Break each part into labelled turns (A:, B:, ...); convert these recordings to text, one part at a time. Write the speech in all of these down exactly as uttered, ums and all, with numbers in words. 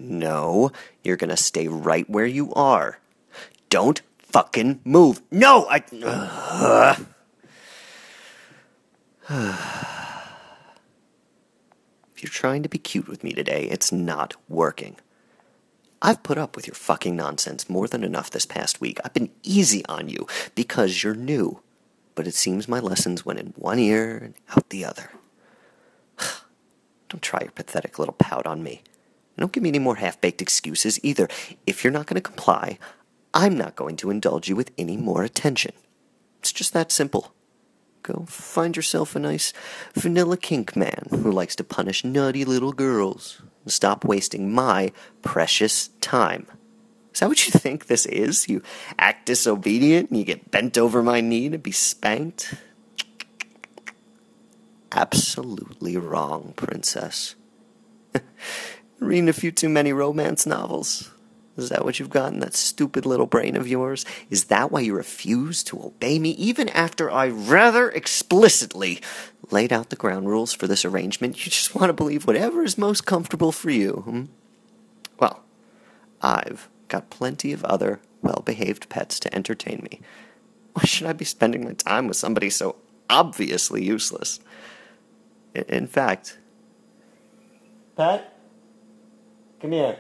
A: No, you're gonna stay right where you are. Don't fucking move. No, I... Ugh. If you're trying to be cute with me today, it's not working. I've put up with your fucking nonsense more than enough this past week. I've been easy on you because you're new. But it seems my lessons went in one ear and out the other. Don't try your pathetic little pout on me. Don't give me any more half-baked excuses either. If you're not going to comply, I'm not going to indulge you with any more attention. It's just that simple. Go find yourself a nice vanilla kink man who likes to punish naughty little girls. And stop wasting my precious time. Is that what you think this is? You act disobedient and you get bent over my knee to be spanked? Absolutely wrong, princess. Reading a few too many romance novels? Is that what you've got in that stupid little brain of yours? Is that why you refuse to obey me even after I rather explicitly laid out the ground rules for this arrangement? You just want to believe whatever is most comfortable for you, hmm? Well, I've got plenty of other well-behaved pets to entertain me. Why should I be spending my time with somebody so obviously useless? In, in fact... Pet? Come here.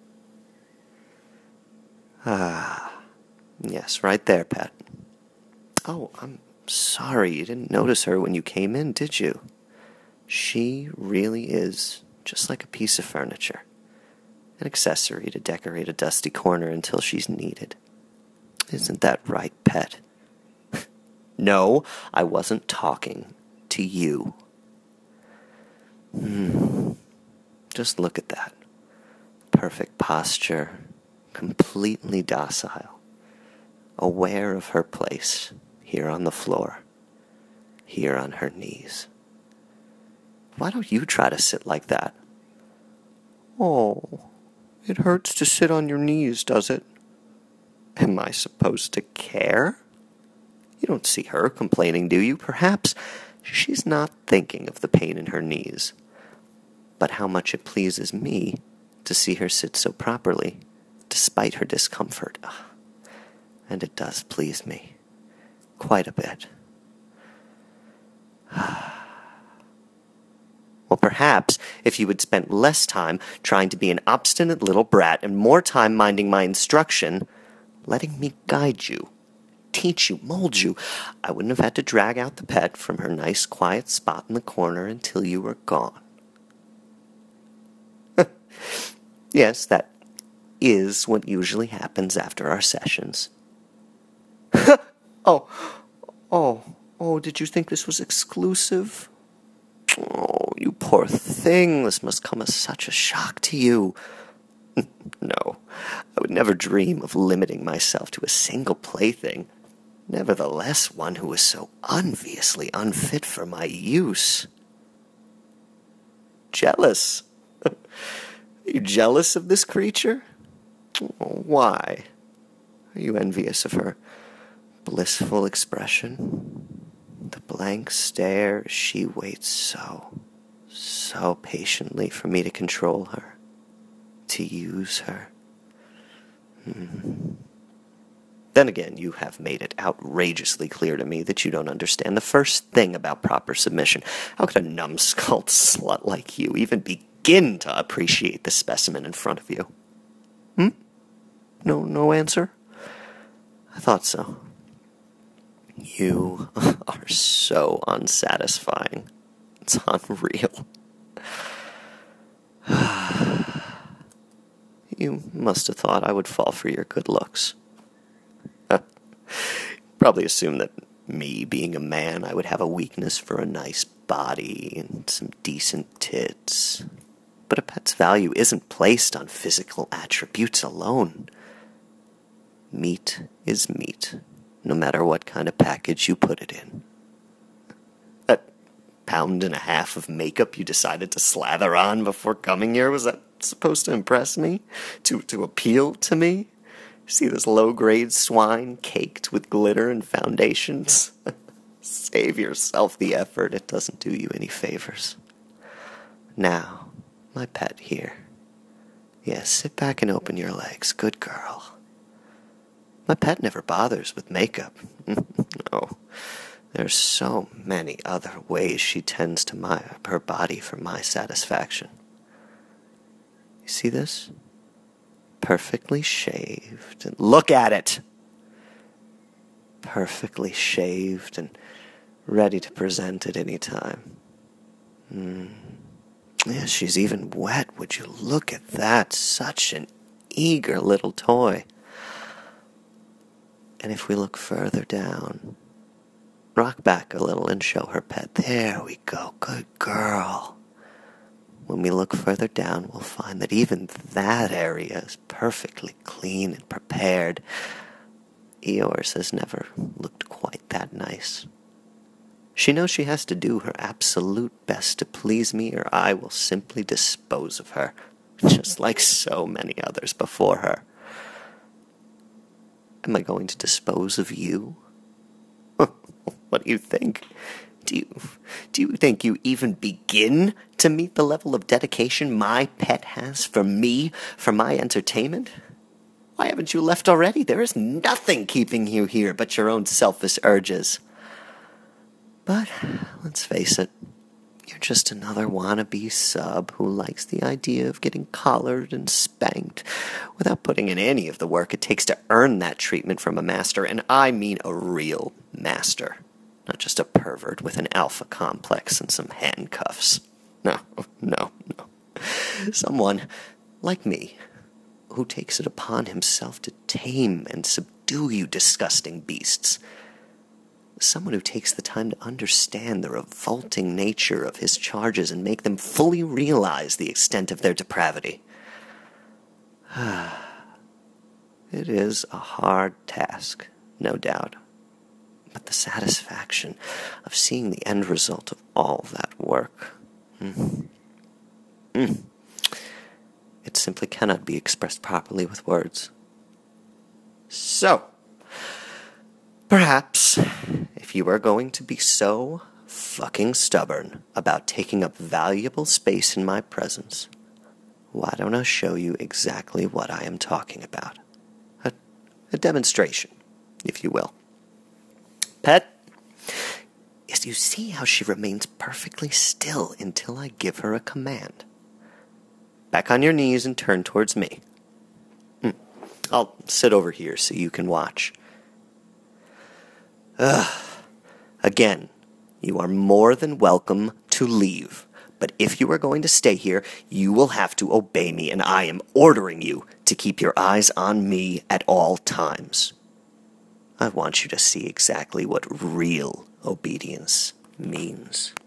A: Ah, yes, right there, Pet. Oh, I'm sorry you didn't notice her when you came in, did you? She really is just like a piece of furniture. An accessory to decorate a dusty corner until she's needed. Isn't that right, Pet? No, I wasn't talking to you. Hmm. Just look at that. Perfect posture, completely docile, aware of her place here on the floor, here on her knees. Why don't you try to sit like that? Oh, it hurts to sit on your knees, does it? Am I supposed to care? You don't see her complaining, do you? Perhaps she's not thinking of the pain in her knees, but how much it pleases me to see her sit so properly, despite her discomfort. And it does please me. Quite a bit. Well, perhaps if you had spent less time trying to be an obstinate little brat and more time minding my instruction, letting me guide you, teach you, mold you, I wouldn't have had to drag out the pet from her nice quiet spot in the corner until you were gone. Yes, that is what usually happens after our sessions. oh, oh, oh, did you think this was exclusive? Oh, you poor thing, this must come as such a shock to you. No, I would never dream of limiting myself to a single plaything, nevertheless one who is so obviously unfit for my use. Jealous? Are you jealous of this creature? Oh, why? Are you envious of her blissful expression? The blank stare as she waits so, so patiently for me to control her, to use her. Hmm. Then again, you have made it outrageously clear to me that you don't understand the first thing about proper submission. How could a numbskulled slut like you even begin to appreciate the specimen in front of you? Hmm? No, no answer? I thought so. You are so unsatisfying. It's unreal. You must have thought I would fall for your good looks. Probably assumed that me, being a man, I would have a weakness for a nice body and some decent tits. But a pet's value isn't placed on physical attributes alone. Meat is meat, no matter what kind of package you put it in. That pound and a half of makeup you decided to slather on before coming here, was that supposed to impress me? To, to appeal to me? See this low-grade swine caked with glitter and foundations? Save yourself the effort. It doesn't do you any favors. Now, my pet here, Yes, sit back and open your legs. Good girl. My pet never bothers with makeup. No. There's so many other ways she tends to my her body for my satisfaction. You see this? Perfectly shaved. And look at it! Perfectly shaved and ready to present at any time. Mm. Yeah, she's even wet. Would you look at that? Such an eager little toy. And if we look further down, rock back a little and show her pet. There we go. Good girl. When we look further down, we'll find that even that area is perfectly clean and prepared. Yours has never looked quite that nice. She knows she has to do her absolute best to please me, or I will simply dispose of her, just like so many others before her. Am I going to dispose of you? What do you think? Do you, do you think you even begin to meet the level of dedication my pet has for me, for my entertainment? Why haven't you left already? There is nothing keeping you here but your own selfish urges. But, let's face it, you're just another wannabe sub who likes the idea of getting collared and spanked without putting in any of the work it takes to earn that treatment from a master, and I mean a real master, not just a pervert with an alpha complex and some handcuffs. No, no, no. Someone like me, who takes it upon himself to tame and subdue you disgusting beasts. Someone who takes the time to understand the revolting nature of his charges and make them fully realize the extent of their depravity. It is a hard task, no doubt, but the satisfaction of seeing the end result of all that work, mm, mm, it simply cannot be expressed properly with words. So, perhaps, if you are going to be so fucking stubborn about taking up valuable space in my presence, why don't I show you exactly what I am talking about? A, a demonstration, if you will. Pet, as you see how she remains perfectly still until I give her a command. Back on your knees and turn towards me. Hmm. I'll sit over here so you can watch. Ugh. Again, you are more than welcome to leave. But if you are going to stay here, you will have to obey me, and I am ordering you to keep your eyes on me at all times. I want you to see exactly what real obedience means.